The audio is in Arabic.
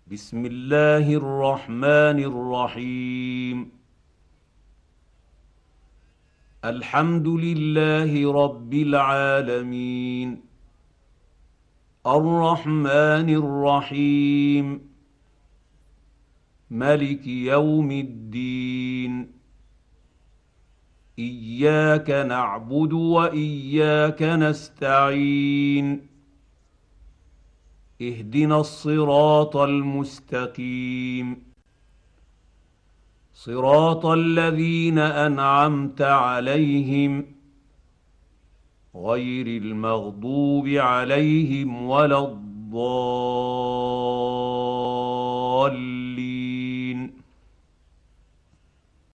بسم الله الرحمن الرحيم. الحمد لله رب العالمين، الرحمن الرحيم، ملك يوم الدين. اياك نعبد واياك نستعين، اهدنا الصراط المستقيم، صراط الذين انعمت عليهم غير المغضوب عليهم ولا الضالين.